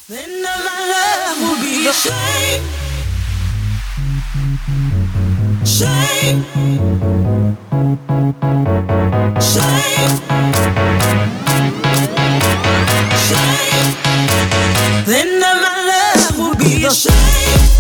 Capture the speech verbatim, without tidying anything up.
Then of my love will be a shame, shame, shame, shame. Then of my love will be a shame.